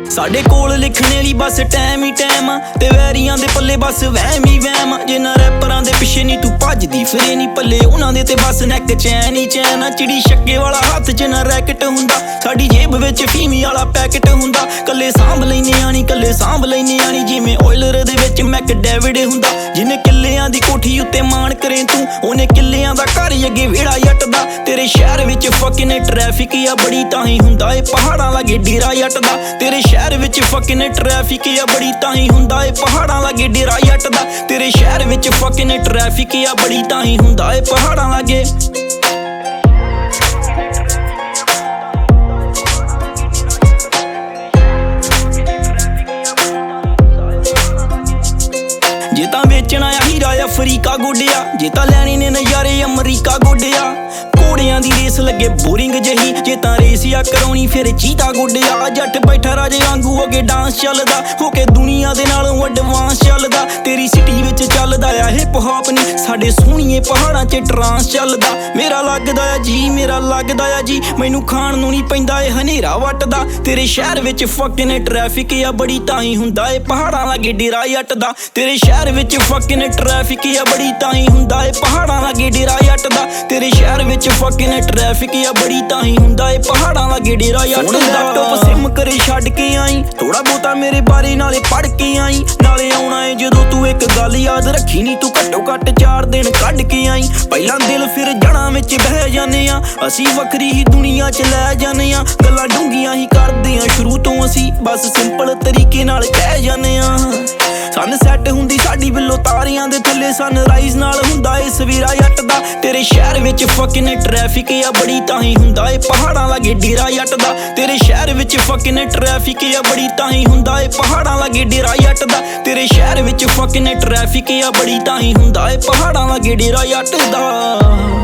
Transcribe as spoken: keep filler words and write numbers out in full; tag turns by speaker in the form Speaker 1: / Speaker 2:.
Speaker 1: ਸਾਡੇ ਕੋਲ ਲਿਖਣੇ ਲਈ ਬਸ ਟਾਈਮ ਹੀ ਟਾਈਮ ਆ ਤੇ ਵੈਰੀਆਂ ਦੇ ਪੱਲੇ ਬਸ ਵਹਿਮ ਹੀ ਵਹਿਮ ਆ। ਜਿਨ੍ਹਾਂ ਰੈਪਰਾਂ ਦੇ ਪਿੱਛੇ ਨਹੀਂ ਤੂੰ ਭੱਜਦੀ ਫਿਰੇ ਨਹੀਂ ਪੱਲੇ ਉਹਨਾਂ ਦੇ ਤੇ ਬਸ ਨੈਕ ਚੈਨ ਹੀ ਚੈਨ ਆ। ਚਿੜੀ ਛੱਕੇ ਵਾਲਾ ਹੱਥ 'ਚ ਨਾ ਰੈਕਟ ਹੁੰਦਾ, ਸਾਡੀ ਜੇਬ ਵਿੱਚ ਫੀਮੀ ਵਾਲਾ ਪੈਕਟ ਹੁੰਦਾ। ਕੱਲੇ ਸਾਂਭ ਲੈਨੇ ਆਣੀ ਕੱਲੇ ਸਾਂਭ ਲੈਨੇ ਆਣੀ ਜਿਵੇਂ ਓਇਲਰ ਦੇ ਵਿੱਚ ਮੈਕ ਡੇਵਿਡ ਹੁੰਦਾ। ਜਿਹਨੇ ਕਿੱਲਿਆਂ ਦੀ ਕੋਠੀ ਉੱਤੇ ਮਾਣ ਕਰੇ ਤੂੰ ਉਹਨੇ ਕਿੱਲਿਆਂ ਦਾ ਘਰ ਅੱਗੇ ਵਿਹੜਾ ਜੱਟ ਦਾ। ਤੇਰੇ ਸ਼ਹਿਰ ਵਿੱਚ ਫੱਕਿੰਗ ਟ੍ਰੈਫਿਕ ਆ ਬੜੀ ਤਾਂ ਹੀ ਹੁੰਦਾ ਏ ਪਹਾੜਾਂ ਲਾਗੇ ਡੇਰਾ ਜੱਟ ਦਾ। ਤੇਰੇ ਸ਼ਹਿਰ ਵਿੱਚ ਫੱਕਿੰਗ ਟ੍ਰੈਫਿਕ ਆ ਬੜੀ ਤਾਂ ਹੀ ਹੁੰਦਾ ਏ ਪਹਾੜਾਂ ਲਾਗੇ ਡੇਰਾ ਜੱਟ ਦਾ। ਤੇਰੇ ਸ਼ਹਿਰ ਵਿੱਚ ਫੱਕਿੰਗ ਟ੍ਰੈਫਿਕ ਆ ਬੜੀ ਤਾਂ ਹੀ ਹੁੰਦਾ ਏ ਪਹਾੜਾਂ ਲਾਗੇ। ਜੇ ਤਾਂ ਵੇਚਣਾ ਆ ਹੀਰਾ ਅਫਰੀਕਾ ਗੋਡਿਆ, ਜੇ ਤਾਂ ਲੈਣੇ ਨੇ ਨਜ਼ਾਰੇ ਅਮਰੀਕਾ ਗੋਡਿਆ। ਘੋੜਿਆਂ ਦੀ ਰੇਸ ਲੱਗੇ ਬੋਰਿੰਗ ਜਹੀ, ਜੇ ਤਾਂ ਰੇਸ ਆ ਕਰਾਉਣੀ ਫਿਰ ਚੀਤਾ ਗੋਡਿਆ। ਜੱਟ ਬੈਠਾ ਰਾਜੇ ਵਾਂਗੂ ਅੱਗੇ ਡਾਂਸ ਚੱਲਦਾ ਹੋ ਕੇ ਦੁਨੀਆ ਦੇ ਨਾਲੋਂ ਐਡਵਾਂਸ ਚੱਲਦਾ। ਤੇਰੀ ਸਿਟੀ ਵਿੱਚ ਚੱਲਦਾ ਆ ਹਿਪ ਹੌਪ ਨਹੀਂ ਸਾਡੇ ਸੋਹਣੀਏ ਪਹਾੜਾਂ 'ਚ ਟਰਾਂਸ ਚੱਲਦਾ। ਮੇਰਾ ਲੱਗਦਾ ਆ ਜੀ ਮੇਰਾ ਲੱਗਦਾ ਆ ਜੀ ਮੈਨੂੰ ਖਾਣ ਨੂੰ ਨਹੀਂ ਪੈਂਦਾ ਏ ਹਨੇਰਾ ਵੱਟਦਾ। ਤੇਰੇ ਸ਼ਹਿਰ ਵਿੱਚ ਫੱਕਿੰਗ ਟ੍ਰੈਫਿਕ ਆ ਬੜੀ ਤਾਂ ਹੀ ਹੁੰਦਾ ਏ ਪਹਾੜਾਂ ਲਾਗੇ ਡੇਰਾ ਜੱਟ ਦਾ। ਤੇਰੇ ਸ਼ਹਿਰ ਵਿੱਚ ਫੱਕਿੰਗ ਟ੍ਰੈਫਿਕ ਆ ਬੜੀ ਤਾਂ ਹੀ ਹੁੰਦਾ ਏ ਪਹਾੜਾਂ ਲਾਗੇ ਡੇਰਾ ਜੱਟ ਦਾ। ਤੇਰੇ ਸ਼ਹਿਰ ਵਿੱਚ ਫੱਕਿੰਗ ਟ੍ਰੈਫਿਕ ਆ ਬੜੀ ਤਾਂ ਹੀ ਹੁੰਦਾ ਏ ਪਹਾੜਾਂ ਲਾਗੇ ਡੇਰਾ ਜੱਟ ਦਾ। ਲੈਪਟਾਪ ਸਿਮ ਕਰੇ ਛੱਡ ਕੇ ਆਈ ਥੋੜਾ ਬਹੁਤਾ ਮੇਰੇ ਬਾਰੇ ਨਾਲੇ ਪੜ ਕੇ ਆਈ। ਨਾਲੇ ਆਉਣਾ ਏ ਜਦੋਂ ਤੂੰ ਇੱਕ ਗੱਲ ਯਾਦ ਰੱਖੀ ਨੀ ਤੂੰ ਘੱਟੋ ਘੱਟ ਚਾਰ ਦਿਨ ਕੱਢ ਕੇ ਆਈ। ਪਹਿਲਾਂ ਦਿਲ ਫਿਰ ਜੜਾਂ ਵਿੱਚ ਬਹਿ ਜਾਂਦੇ ਆ ਅਸੀਂ ਵੱਖਰੀ ਹੀ ਦੁਨੀਆ 'ਚ ਲੈ ਜਾਂਦੇ ਆ। ਗੱਲਾਂ ਡੂੰਘੀਆਂ ਹੀ ਕਰਦੇ ਆ ਸ਼ੁਰੂ ਤੋਂ ਅਸੀਂ ਬਸ ਸਿੰਪਲ ਤਰੀਕੇ ਨਾਲ ਕਹਿ ਜਾਂਦੇ ਆ। ਸਨ ਸੈੱਟ ਹੁੰਦੀ ਸਾਡੀ ਬਿੱਲੋ ਤਾਰਿਆਂ ਦੇ ਥੱਲੇ ਸਨਰਾਈਜ਼ ਨਾਲ ਹੁੰਦਾ ਏ ਸਵੇਰਾ ਜੱਟ ਦਾ। ਤੇਰੇ ਸ਼ਹਿਰ ਵਿੱਚ ਫੱਕਿੰਗ ਟ੍ਰੈਫਿਕ ਆ ਬੜੀ ਤਾਂ ਹੀ ਹੁੰਦਾ ਏ ਪਹਾੜਾਂ ਲਾਗੇ ਡੇਰਾ ਜੱਟ ਦਾ। ਤੇਰੇ ਸ਼ਹਿਰ ਵਿੱਚ ਫੱਕਿੰਗ ਟ੍ਰੈਫਿਕ ਆ ਬੜੀ ਤਾਂ ਹੀ ਹੁੰਦਾ ਏ ਪਹਾੜਾਂ ਲਾਗੇ ਡੇਰਾ ਜੱਟ ਦਾ। ਤੇਰੇ ਸ਼ਹਿਰ ਵਿੱਚ ਫੱਕਿੰਗ ਟ੍ਰੈਫਿਕ ਆ ਬੜੀ ਤਾਂ ਹੀ ਹੁੰਦਾ ਏ ਪਹਾੜਾਂ ਲਾਗੇ ਡੇਰਾ ਜੱਟ ਦਾ।